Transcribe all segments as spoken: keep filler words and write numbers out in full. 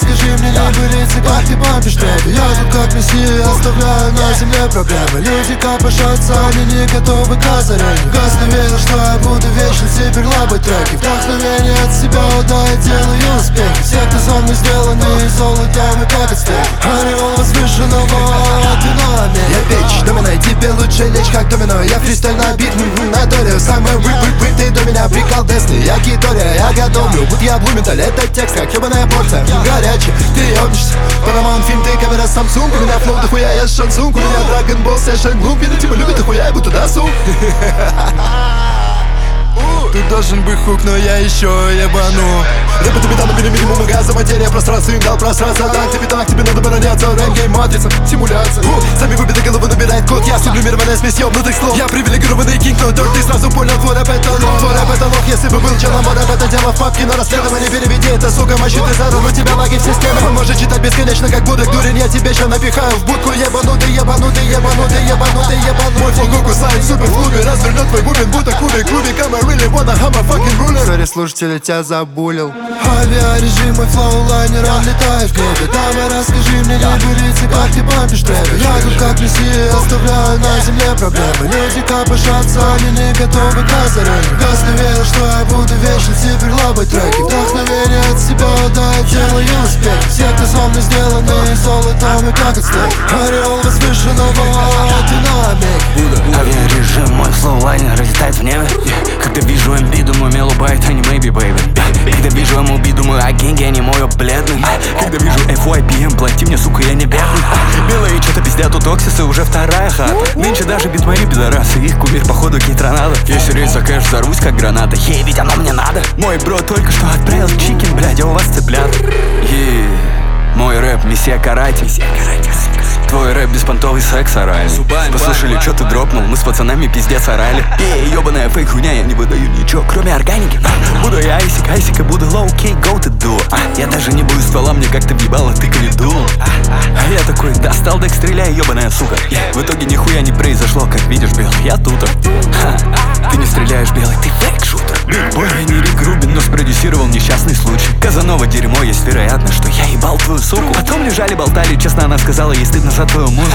расскажи мне небылицы, как ты бомбишь трэпы. Я тут как мессия, оставляю на земле проблемы. Люди копошатся, они не готовы к озарению. Газ не верил, что я буду вечно, теперь лабать треки. Вдохновение от себя удает, делаю успехи. Все, кто со мной сделаны из золота, мы как от стейки. Ореол возвышенного динамика. Я печь, доминой, тебе лучше лечь как домино. Я фристайл на бит, на долю. Самый рып-рып-рып, ты до меня прикол Десны. Я Китория, я готовлю, будь я Блументаль. Это текст, как ебаная порция. Горячий, ты ебнешься. Paramount фильм, ты камера Samsung. У меня флоу дохуя, я шансунг. У меня Dragon Ball Session Bloom. Видно, типа любит дохуя, я буду досуг. Тут должен быть хук, но я еще ебану. Рэп это беда, но минимум газа. Материя, пространство, им дал пространство. Так тебе, так тебе надо бороняться. Рэп-гейм, матрица, симуляция. У, сами выбиты головы набирает код. Я сублимированная смесь ёбнутых слов. Я привилегированный кинг, но торт, ты сразу понял, твой рэп это лох. Твой рэп это лох, если бы был челом, мой рэп это дело в папке. На расследование переведи это, сука, мощи ты задал. У тебя лаги в системе. Он может читать бесконечно, как будок дурень. Я тебе еще напихаю в будку. Ебанутый, ебанутый, ебанутый, ебанутый, ебанутый. Мой флоу кусает супер в клубе. Развернет твой бубен, будто кубик, кубик. I'm a really wanna have a fucking ruler. Сори, слушатели, тебя забулил. Авиарежим, мой флоу-лайнер, он летает в небе. Давай расскажи мне небылицы, как ты бомбишь трэпы. Я тут как мессия, оставляю на земле проблемы. Люди копошатся, они не готовы к озарению. Газ не верил, что я буду вечно, теперь лабать треки. Вдохновение от себя удает, делаю успехи. Все, кто со мной сделаны из золота, мы как от стейки. Ореол возвышенного динамика. Авиарежим, мой флоу-лайнер разлетает в небе. Когда вижу эм би, думаю, Мелу байт, а не maybe, baby. Когда вижу эм эл би, думаю, а генги, они мой бледный. Когда вижу эф уай пи эм, плати мне, сука, я не бедный. Белые что-то пиздят, тут оксисы, уже вторая хата. Нынче даже бит мои пидорасы, их кумир, походу, кейтронадо. Если рейс за кэш, взорвусь, как граната. Ей, ведь оно мне надо. Мой бро только что отправил чикен, блядь, а у вас цыплят. Ей, мой рэп, мессия каратель. Твой рэп беспонтовый секс оральный. Послушали, что ты дропнул, мы с пацанами пиздец орали. Ей, ебаная фейк хуйня, я не выдаю ничего, кроме органики. Буду я айсик, айсик и буду лоу-кей, go to do. Я даже не буду ствола, мне как-то въебало, ты ковиду. А я такой, достал, так стреляй, ебаная сука. В итоге нихуя не произошло, как видишь, белый, я тут. Ты не стреляешь, белый, ты фейк-шутер. Бой, я не Рик Рубин, но спродюсировал несчастный случай. Казанова дерьмо, есть вероятность, что я ебал твою суку. Потом лежали, болтали, честно она сказала, ей стыдно за твою музыку.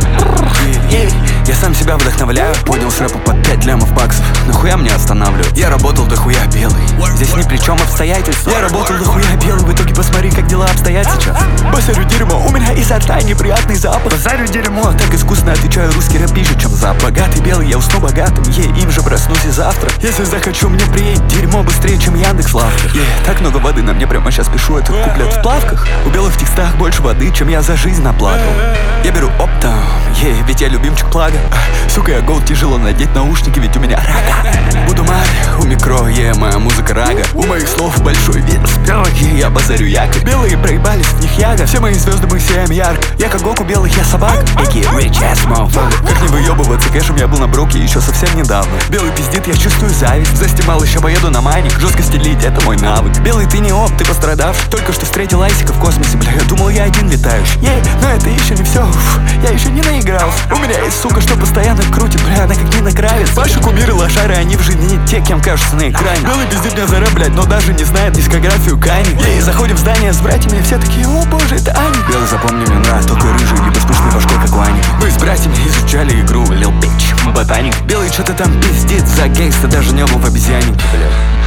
Я сам себя вдохновляю. Понял с рэпа под пять лямов баксов. Нахуя мне останавливать? Я работал дохуя белый. Здесь ни при чем обстоятельства. Я работал дохуя белый. В итоге посмотри, как дела обстоят сейчас. Базарю дерьмо, у меня изо рта неприятный запах. Базарю дерьмо, так искусно отвечаю, русский рэп пишет, чем за. Богатый белый, я усну богатым. Ей, им же проснусь и завтра. Если захочу, мне приедет дерьмо быстрее, чем Яндекс.Лавка. Ей, так много воды, на мне прямо сейчас пишу этот куплет в плавках. У белых в текстах больше воды, чем я за жизнь наплакал. Я беру оптом, ей, ведь я любимчик плага. Сука, я голд, тяжело надеть наушники, ведь у меня рага. Буду маг, у микро, е, моя музыка рага. У моих слов большой вес, ей, я базарю якорь. Белые проебались, в них яга. Все мои звезды мы сияем ярко. Я как Гоку, белых я собак. Эки, rich ass motherfucker. Как не выебываться кэшем, я был на броке еще совсем недавно. Белый пиздит, я чувствую зависть. Застимал, еще поеду на майник. Жестко стелить, это мой навык. Белый, ты не оп, ты пострадавший. Только что встретил Айсика в космосе, бля. Я думал, я один летающий. Ей, но это еще не все. Уф, я еще не наигрался. У меня есть сука, что постоянно крутит, бля, она как Нина Кравец. Ваши кумиры, лошары, они в жизни не те, кем кажутся на экране. Белый пиздит мне за рэп, блядь, но даже не знает дискографию Кани. Ей, заходим в здание с братьями, все такие, о боже, это Аня. Белый, запомни, мне нравится только рыжий, либо с пышной башкой, как Ваня. Мы с братьями изучали игру Lil Bitch, ботаник. Белый что-то там пиздит за гейста, даже не был в обезьяннике, бля.